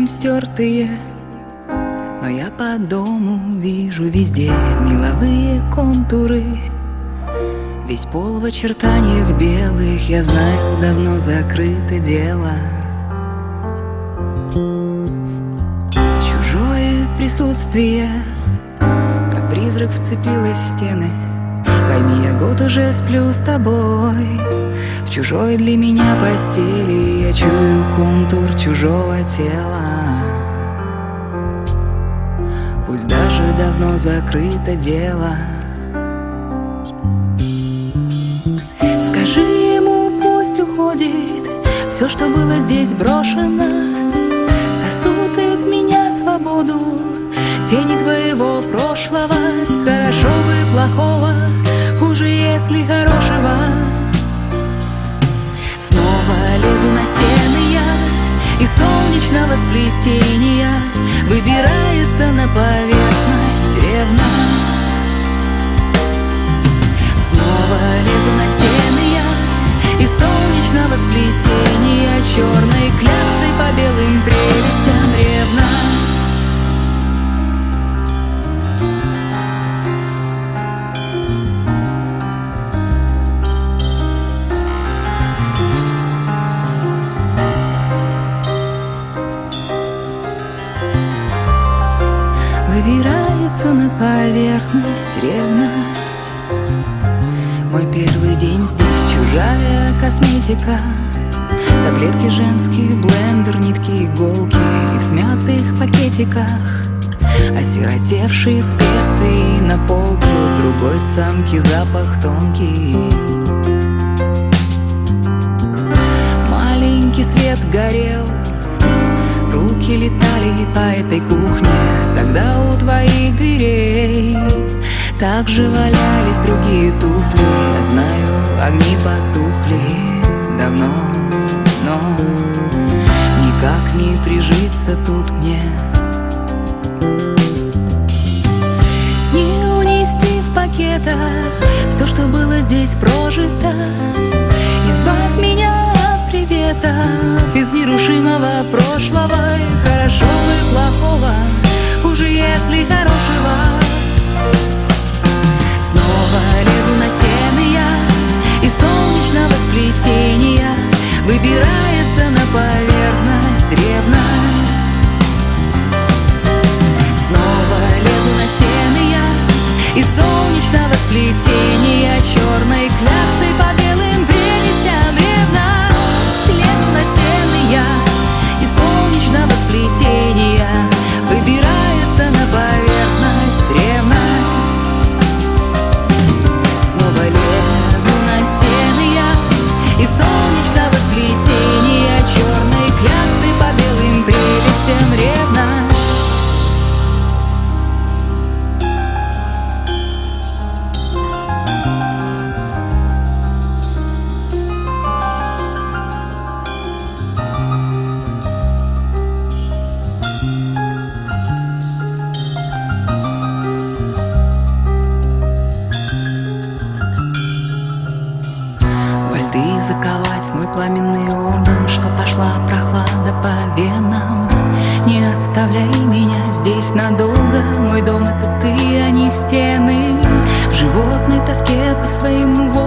временем стертые, но я по дому вижу везде меловые контуры. Весь пол в очертаниях белых, я знаю, давно закрыто дело. Чужое присутствие, как призрак, вцепилось в стены. Пойми, я год уже сплю с тобой в чужой для меня постели. Я чую контур чужого тела. Пусть даже давно закрыто дело. Скажи ему, пусть уходит все, что было здесь брошено. Сосут из меня свободу тени твоего прошлого. Хорошо бы плохого, хуже, если хорошего. Снова лезу на стены я, и солнечного сплетения выбирается на поверхность ревность. Снова лезу на стены я, и солнечного сплетения черной кляксой по белым прелестям ревность. Выбирается на поверхность ревность. Мой первый день здесь, чужая косметика, таблетки женские, блендер, нитки, иголки. И в смятых пакетиках осиротевшие специи на полке. У другой самки запах тонкий. Маленький свет горел, руки летали по этой кухне. Тогда у твоих дверей также валялись другие туфли. Я знаю, огни потухли давно, но никак не прижиться тут мне. Не унести в пакетах все, что было здесь прожито. Избавь меня от приветов из нерушимого прошлого. И хорошо бы плохого, хуже, если хорошего. Снова лезу на стены я, и солнечного сплетения выбирается на поверхность ревность. Снова лезу на стены я, и солнечного сплетения черной кляксой по белым прелестям ревность. Лезу на стены я, и солнечного сплетения выбирается на поверхность ревность. Снова лезу на стены я, и солнечного сплетения черной кляксой по белым прелестям ревность. Заковать мой пламенный орган, что пошла прохлада по венам. Не оставляй меня здесь надолго. Мой дом — это ты, а не стены. В животной тоске по своему